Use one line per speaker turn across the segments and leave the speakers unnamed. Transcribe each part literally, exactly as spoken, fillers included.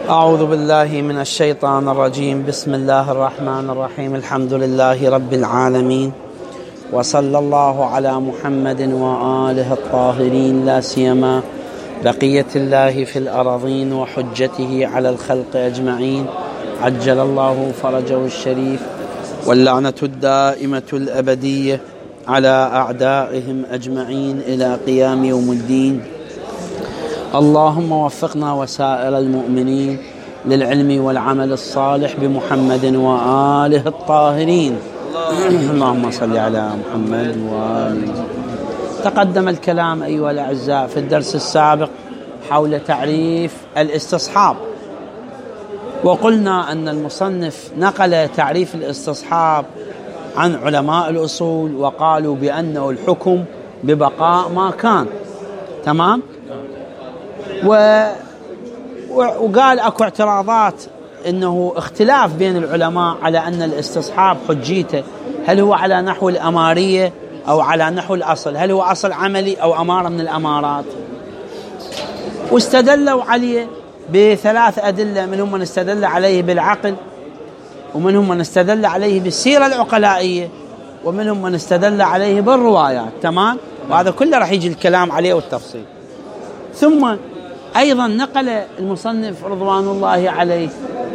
أعوذ بالله من الشيطان الرجيم. بسم الله الرحمن الرحيم. الحمد لله رب العالمين، وصلى الله على محمد وآله الطاهرين، لا سيما بقية الله في الأراضين وحجته على الخلق أجمعين، عجل الله فرجه الشريف، واللعنة الدائمة الأبدية على أعدائهم أجمعين إلى قيام يوم الدين. اللهم وفقنا وسائر المؤمنين للعلم والعمل الصالح بمحمد وآله الطاهرين. اللهم صل على محمد وآله. تقدم الكلام أيها الأعزاء في الدرس السابق حول تعريف الاستصحاب، وقلنا أن المصنف نقل تعريف الاستصحاب عن علماء الأصول، وقالوا بأنه الحكم ببقاء ما كان. تمام؟ و... وقال أكو اعتراضات، إنه اختلاف بين العلماء على أن الاستصحاب حجيته هل هو على نحو الأمارية أو على نحو الأصل، هل هو أصل عملي أو أمارة من الأمارات. واستدلوا عليه بثلاث أدلة، منهم من استدل عليه بالعقل، ومنهم من استدل عليه بالسيرة العقلائية، ومنهم من استدل عليه بالروايات. تمام؟ وهذا كله رح يجي الكلام عليه والتفصيل. ثم أيضا نقل المصنف رضوان الله عليه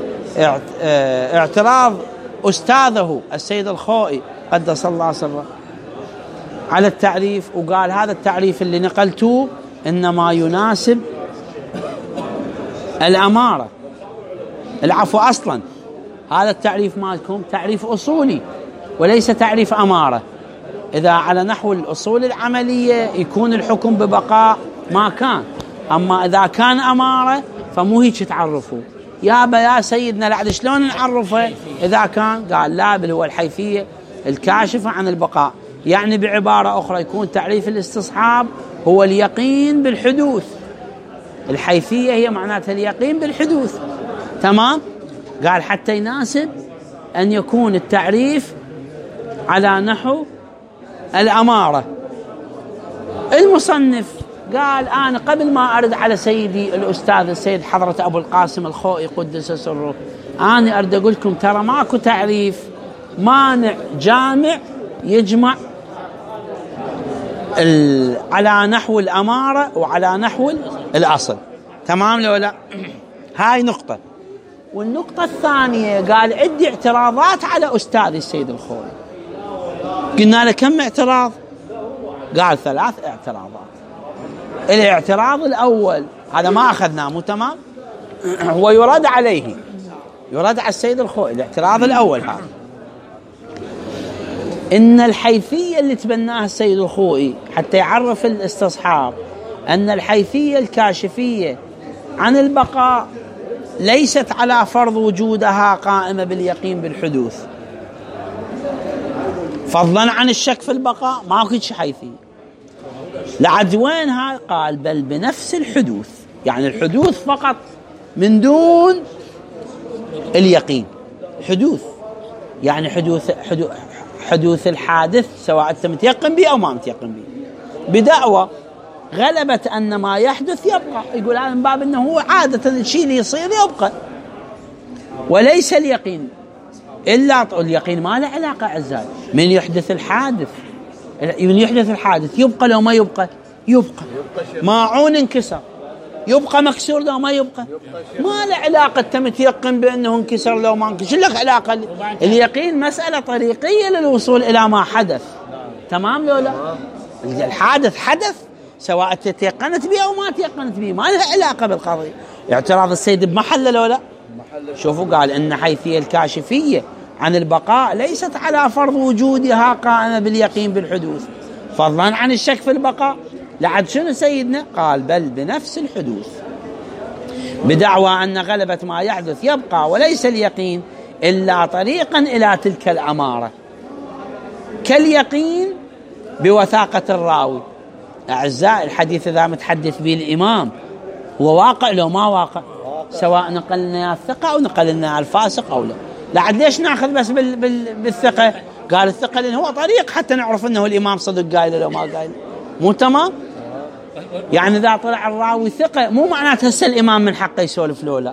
اعتراض أستاذه السيد الخوئي قدس الله سره على التعريف، وقال هذا التعريف اللي نقلته إنما يناسب الأمارة. العفو، أصلا هذا التعريف مالكم تعريف أصولي وليس تعريف أمارة. إذا على نحو الأصول العملية يكون الحكم ببقاء ما كان، أما إذا كان أمارة فمو هيك تعرفوا. يابا يا سيدنا لعد شلون نعرفه إذا كان؟ قال لا، بل هو الحيثية الكاشفة عن البقاء. يعني بعبارة أخرى يكون تعريف الاستصحاب هو اليقين بالحدوث. الحيثية هي معناتها اليقين بالحدوث. تمام؟ قال حتى يناسب أن يكون التعريف على نحو الأمارة. المصنف قال أنا قبل ما أرد على سيدي الأستاذ السيد حضرة أبو القاسم الخوئي قدس سره، أنا أرد أقول لكم ترى ماكو تعريف مانع جامع يجمع على نحو الأمارة وعلى نحو الأصل. تمام لو لا؟ هاي نقطة. والنقطة الثانية قال عندي اعتراضات على أستاذي السيد الخوئي. قلنا له كم اعتراض؟ قال ثلاث اعتراضات. الاعتراض الأول هذا ما أخذناه، مو تمام؟ هو يرد عليه، يرد على السيد الخوئي. الاعتراض الأول هذا إن الحيثية اللي تبناها السيد الخوئي حتى يعرف الاستصحاب أن الحيثية الكاشفية عن البقاء ليست على فرض وجودها قائمة باليقين بالحدوث، فضلا عن الشك في البقاء ماكو شيء حيثية. لعد وين هاي؟ قال بل بنفس الحدوث، يعني الحدوث فقط من دون اليقين. حدوث يعني حدوث حدوث, حدوث الحادث سواء أنت متيقن به أو ما متيقن به، بدعوى غلبت أن ما يحدث يبقى. يقول هذا من باب أنه هو عادة الشيء اللي يصير يبقى، وليس اليقين إلا اليقين ما له علاقة أعزائي. من يحدث الحادث، من يحدث الحادث يبقى لو ما يبقى؟ يبقى. ماعون انكسر يبقى مكسور لو ما يبقى؟ ما له علاقة. أنت متيقن بأنه انكسر لو ما انكسر، لك علاقة؟ اليقين مسألة طريقية للوصول إلى ما حدث. تمام لو لا؟ الحادث حدث سواء تيقنت به أو ما تيقنت به، ما له علاقة بالقضية. اعتراض السيد بمحله لو لا؟ شوفوا قال إن حيثية الكاشفية عن البقاء ليست على فرض وجودها قائمة باليقين بالحدوث، فضلا عن الشك في البقاء. لعد شنو سيدنا؟ قال بل بنفس الحدوث، بدعوى أن غلبة ما يحدث يبقى، وليس اليقين إلا طريقا إلى تلك الأمارة، كاليقين بوثاقة الراوي. أعزائي الحديث إذا متحدث به الإمام هو واقع لو ما واقع، سواء نقلنا الثقة أو نقلنا الفاسق أو لا. لعد ليش ناخذ بس بال بال بالثقة؟ قال الثقة لأنه هو طريق حتى نعرف أنه الإمام صدق قايل لو ما قايل. مو تمام؟ يعني إذا طلع الراوي ثقة مو معناته هسه الإمام من حقه يسولف له لا،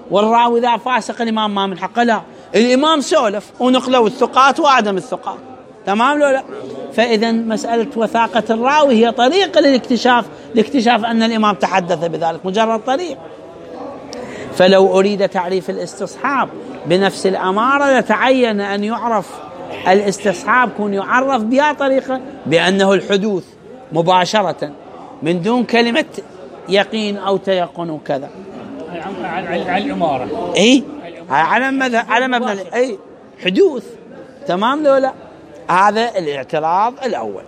والراوي ذا فاسق الإمام ما من حقه، لا، الإمام سولف ونقلوا الثقات وعدم الثقات، تمام لو لا؟ فإذا مسألة وثاقة الراوي هي طريقة للاكتشاف لاكتشاف أن الإمام تحدث بذلك، مجرد طريق. فلو أريد تعريف الاستصحاب بنفس الأمارة لتعين أن يعرف الاستصحاب كون يعرف بها طريقة بأنه الحدوث مباشرة من دون كلمة يقين أو تيقن وكذا.
على الإمارة
أي على مذهب على مبنى أي حدوث، تمام لو لا؟ هذا الاعتراض الأول.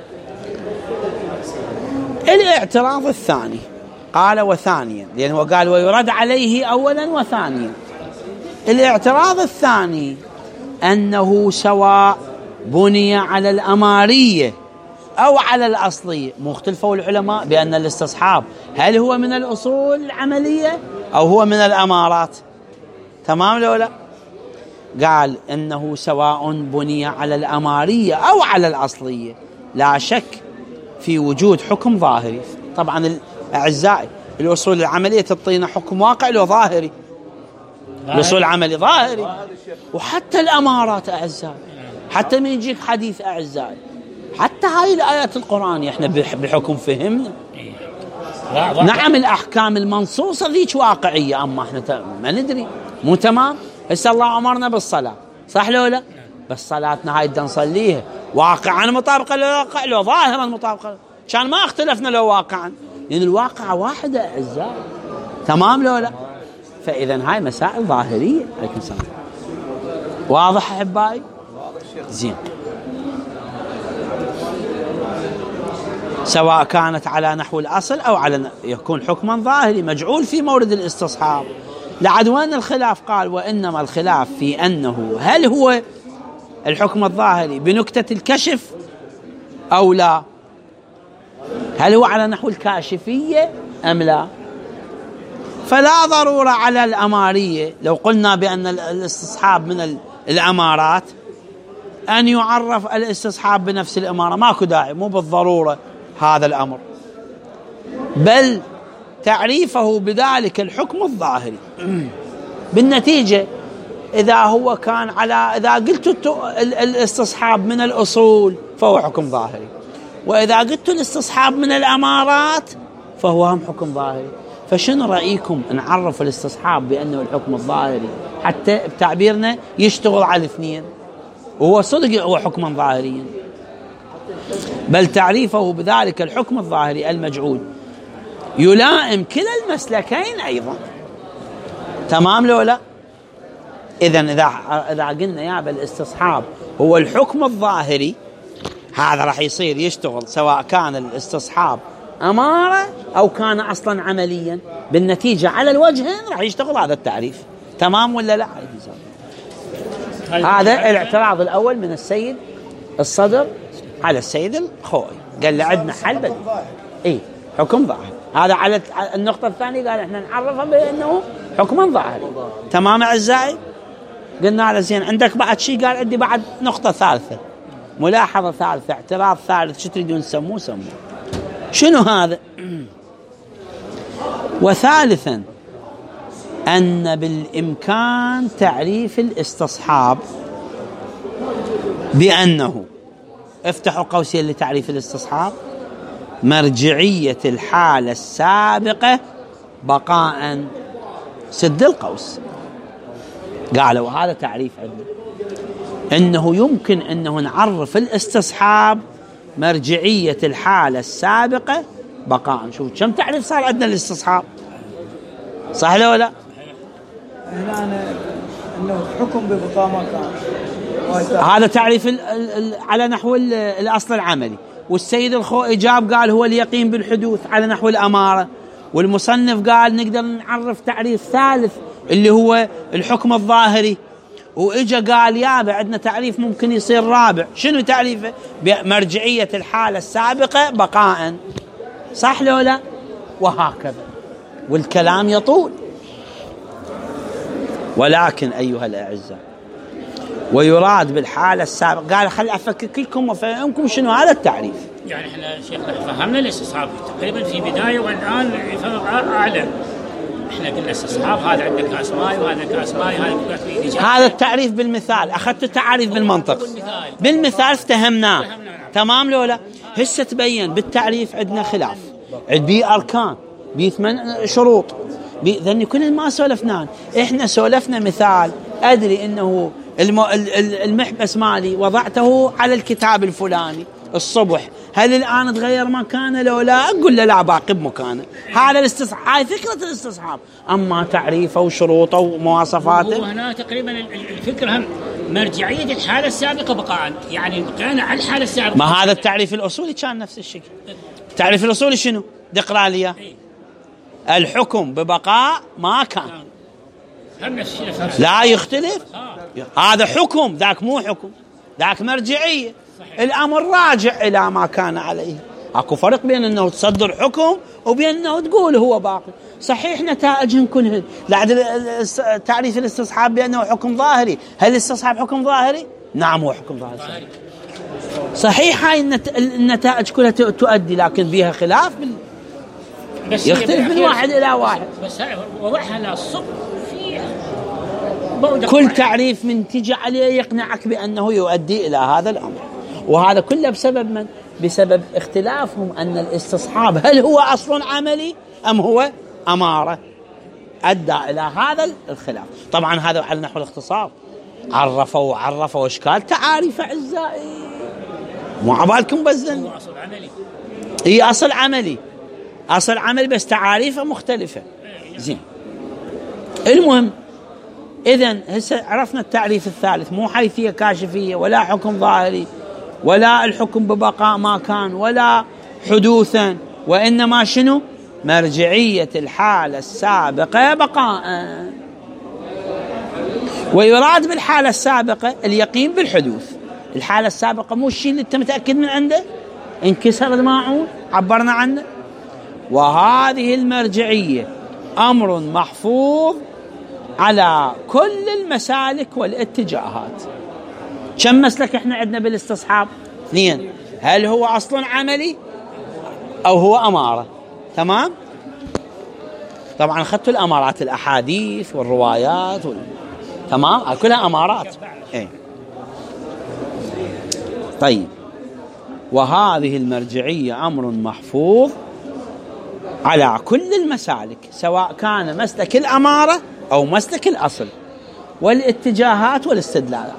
الاعتراض الثاني قال وثانيا، لأنه قال ويرد عليه أولا وثانيا. الاعتراض الثاني أنه سواء بني على الأمارية أو على الأصلية، مختلفوا العلماء بأن الاستصحاب هل هو من الأصول العملية أو هو من الأمارات، تمام لو لا؟ قال إنه سواء بني على الأمارية أو على الأصلية لا شك في وجود حكم ظاهري. طبعا الأعزائي الأصول العملية تعطينا حكم واقع له ظاهري، الأصول العملي ظاهري، وحتى الأمارات أعزائي، حتى من يجيك حديث أعزائي، حتى هاي الآيات القرآنية احنا بحكم فهمنا. نعم الأحكام المنصوصة ذيك واقعية، أما احنا ما ندري، مو تمام. هسه الله أمرنا بالصلاة، صح لو لا؟ بس صلاتنا هاي بدنا نصليها واقعا مطابقة للواقع لو ظاهرا مطابقة، كان ما اختلفنا لو واقعا، لأن الواقع واحدة أعزائي، تمام لو لا؟ فإذا هاي مسائل ظاهرية. عليكم السلام. واضح أحبائي؟ زين. سواء كانت على نحو الأصل أو على ن... يكون حكما ظاهري مجعول في مورد الاستصحاب. لعد وين الخلاف؟ قال وإنما الخلاف في أنه هل هو الحكم الظاهري بنكتة الكشف أو لا، هل هو على نحو الكاشفية أم لا. فلا ضرورة على الأمارية، لو قلنا بأن الاستصحاب من الأمارات أن يعرف الاستصحاب بنفس الأمارة، ماكو داعي، مو بالضرورة هذا الأمر، بل تعريفه بذلك الحكم الظاهري. بالنتيجة إذا هو كان على إذا قلت الاستصحاب من الأصول فهو حكم ظاهري، وإذا قلت الاستصحاب من الأمارات فهو هم حكم ظاهري. فشنو رأيكم نعرف الاستصحاب بأنه الحكم الظاهري حتى بتعبيرنا يشتغل على الاثنين، وهو صدق هو حكما ظاهريا، بل تعريفه بذلك الحكم الظاهري المجعول يلائم كلا المسلكين أيضا، تمام لو لا؟ إذن إذا إذا قلنا يا بالاستصحاب هو الحكم الظاهري، هذا راح يصير يشتغل سواء كان الاستصحاب أمارة أو كان أصلا عمليا، بالنتيجة على الوجهين راح يشتغل هذا التعريف، تمام ولا لا؟ هذا الاعتراض الأول من السيد الصدر على السيد الخوئي، قال له عندنا حل بديل، إيه حكم ظاهري. هذا على النقطة الثانية قال احنا نعرفه بأنه حكم ظاهري، تمام أعزائي؟ قلنا له زين عندك بعد شيء؟ قال عندي بعد نقطة ثالثة، ملاحظة ثالثة، اعتراض ثالث، شو تريدون تسموه سموه. شنو هذا؟ وثالثا أن بالإمكان تعريف الاستصحاب بأنه، افتحوا قوسين لتعريف الاستصحاب، مرجعية الحالة السابقة بقاء، سد القوس. قالوا هذا تعريف عندنا، أنه يمكن أنه نعرف الاستصحاب مرجعية الحالة السابقة بقاء. شوف كم تعريف صار عندنا الاستصحاب، صح لا ولا؟
هنا أنه حكم ببقاء ما كان،
هذا تعريف ال ال على نحو الأصل العملي. والسيد الخوئي جاب قال هو اليقين بالحدوث على نحو الأمارة، والمصنف قال نقدر نعرف تعريف ثالث اللي هو الحكم الظاهري، وإجا قال يابا عندنا تعريف ممكن يصير رابع. شنو تعريفه؟ بمرجعية الحالة السابقة بقاء، صح لو لا؟ وهكذا، والكلام يطول. ولكن أيها الأعزاء، ويراد بالحالة السابقة، قال خل أفكك لكم وفهمكم شنو هذا التعريف.
يعني احنا شيخنا فهمنا الاستصحاب تقريبا في بداية، والآن فرق أعلى. احنا قلنا استصحاب، هذا عندك كاس ماي وهذا كاس ماي، هذا
هذا التعريف بالمثال، اخذت تعاريف بالمنطق، بالمثال افتهمناه تمام لو لا؟ هسه تبين بالتعريف عندنا خلاف، بي اركان، بي ثمان شروط، ذني كل ما سولفناه. احنا سولفنا مثال، ادري انه المحبس مالي وضعته على الكتاب الفلاني الصبح، هل الآن تغير مكانه لو لا؟ أقول له لا، باقي بمكانه. هذا الاستصحاب، هاي فكرة الاستصحاب. أما تعريفه وشروطه ومواصفاته،
وهنا تقريبا الفكرة هم مرجعية الحالة السابقة بقاء، يعني بقينا على الحالة السابقة.
ما هذا التعريف الأصولي كان نفس الشكل. التعريف الأصولي شنو؟ اقرأ لي. الحكم ببقاء ما كان. لا يختلف. هذا حكم، ذاك مو حكم، ذاك مرجعية. الأمر راجع إلى ما كان عليه. أكو فرق بين أنه تصدر حكم وبين أنه تقول هو باقي. صحيح نتائجهم كلهن، لعد تعريف الاستصحاب بأنه حكم ظاهري. هل الاستصحاب حكم ظاهري؟ نعم هو حكم ظاهري. صحيح هاي النتائج كلها تؤدي، لكن فيها خلاف بال... بس يختلف من واحد إلى واحد.
بس وضعها لا الصبر فيها.
كل تعريف من تجي عليه يقنعك بأنه يؤدي إلى هذا الأمر، وهذا كله بسبب من؟ بسبب اختلافهم أن الاستصحاب هل هو أصل عملي أم هو أمارة، أدى إلى هذا الخلاف. طبعا هذا على نحو الاختصار، عرفوا وعرفوا واشكال تعاريف أعزائي، مو عبالكم بزن.
هو أصل عملي،
هي أصل عملي، أصل عملي بس تعاريفه مختلفة. زين، المهم إذن هسه عرفنا التعريف الثالث، مو حيثية كاشفية ولا حكم ظاهري ولا الحكم ببقاء ما كان ولا حدوثا، وإنما شنو؟ مرجعية الحالة السابقة بقاء. ويراد بالحالة السابقة اليقين بالحدوث. الحالة السابقة مو الشيء اللي أنت متأكد من عنده، انكسر الماعون عبرنا عنه. وهذه المرجعية أمر محفوظ على كل المسالك والاتجاهات. كم مسلك احنا عندنا بالاستصحاب؟ اثنين. هل هو اصلا عملي او هو اماره؟ تمام. طبعا اخذتوا الامارات، الاحاديث والروايات وال... تمام، كلها امارات. ايه. طيب، وهذه المرجعيه امر محفوظ على كل المسالك، سواء كان مسلك الاماره أو مسلك الأصل والاتجاهات والاستدلالات.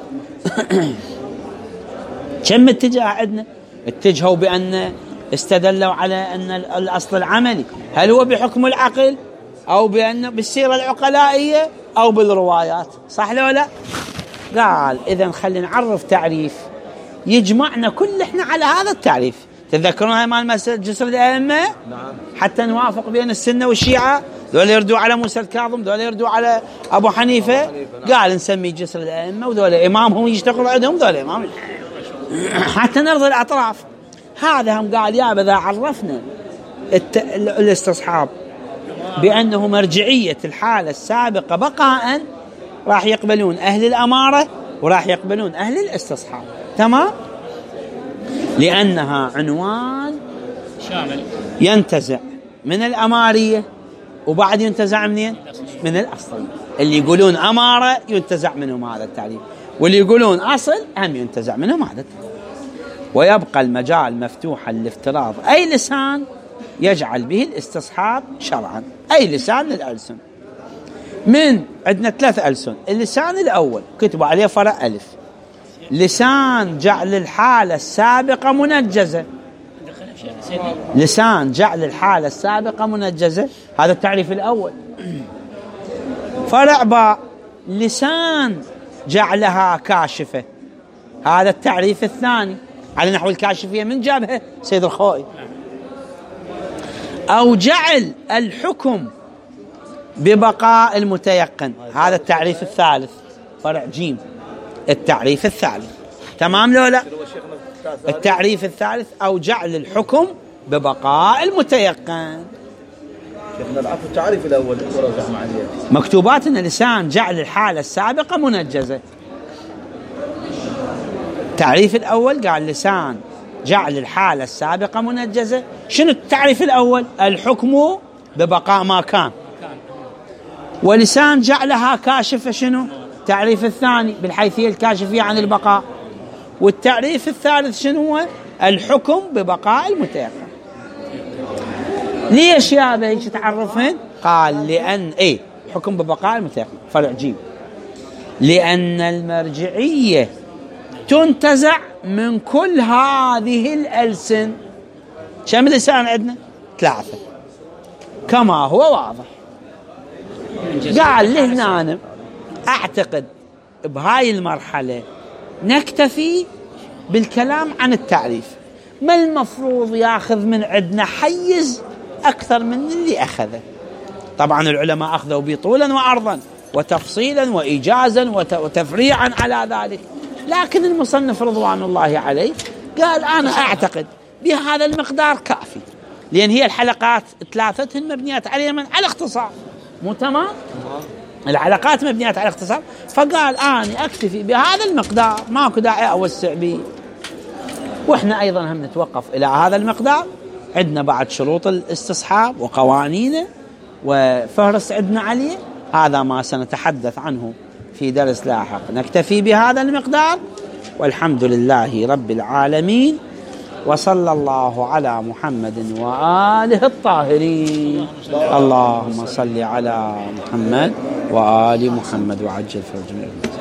كم اتجاه عندنا؟ اتجهوا بأن استدلوا على أن الأصل العملي، هل هو بحكم العقل أو بأن بالسيرة العقلائية أو بالروايات، صح لو لا؟ قال إذن خلينا نعرف تعريف يجمعنا كل إحنا على هذا التعريف. تذكرون هاي مال مسألة جسر الأئمة؟ نعم. حتى نوافق بين السنة والشيعة، ذول يردوا على موسى الكاظم، ذول يردوا على أبو حنيفة. أبو حنيفة نعم. قال نسمي جسر الأئمة، وذول إمامهم يشتغل عندهم، ذول إمام حتى نرضي الأطراف. هذا هم قال يا بذا عرفنا الت... الاستصحاب بأنه مرجعية الحالة السابقة بقاء، راح يقبلون أهل الأمارة وراح يقبلون أهل الاستصحاب. تمام، لأنها عنوان
شامل
ينتزع من الأمارية وبعد ينتزع منين؟ من الأصل. اللي يقولون أمارة ينتزع منهم هذا التعريف، واللي يقولون أصل هم ينتزع منهم هذا التعريف. ويبقى المجال مفتوحا لافتراض أي لسان يجعل به الاستصحاب شرعا، أي لسان للألسن. من عندنا ثلاث ألسن. اللسان الأول كتبوا عليه فرع ألف، لسان جعل الحالة السابقة منجزة. لسان جعل الحالة السابقة منجزة، هذا التعريف الأول. فرع باء، لسان جعلها كاشفة، هذا التعريف الثاني. على نحو الكاشفية من جابها سيد الخوئي. أو جعل الحكم ببقاء المتيقن، هذا التعريف الثالث. فرع جيم، التعريف الثالث. تمام لو لا؟ التعريف الثالث أو جعل الحكم ببقاء المتيقن.
شيخنا العفو، التعريف الأول
مكتوباتنا لسان جعل الحالة السابقة منجزة. التعريف الأول قال لسان جعل الحالة السابقة منجزة. شنو التعريف الأول؟ الحكم ببقاء ما كان. ولسان جعلها كاشفة شنو؟ التعريف الثاني بالحيثية الكاشفية عن البقاء. والتعريف الثالث شنو هو؟ الحكم ببقاء المتيقن. ليش يا بيش تعرفين؟ قال لأن إيه حكم ببقاء المتيقن فرع جيم، لأن المرجعية تنتزع من كل هذه الألسن. كم لسان عندنا؟ ثلاثة كما هو واضح. قال لهنا أنا أعتقد بهاي المرحلة نكتفي بالكلام عن التعريف، ما المفروض ياخذ من عندنا حيز أكثر من اللي أخذه. طبعا العلماء أخذوا بطولا وعرضا وتفصيلا وإيجازا وتفريعا على ذلك، لكن المصنف رضوان الله عليه قال أنا أعتقد بهذا المقدار كافي، لأن هي الحلقات ثلاثتهن مبنيات على من على اختصار، مو تمام؟ الحلقات مبنيات على اختصار، فقال أنا أكتفي بهذا المقدار ماكو داعي أوسع به. وإحنا أيضا هم نتوقف إلى هذا المقدار. عندنا بعد شروط الاستصحاب وقوانينه وفهرس عندنا عليه، هذا ما سنتحدث عنه في درس لاحق. نكتفي بهذا المقدار والحمد لله رب العالمين، وصلى الله على محمد وآله الطاهرين. اللهم صل على محمد وآل محمد وعجل فرجهم.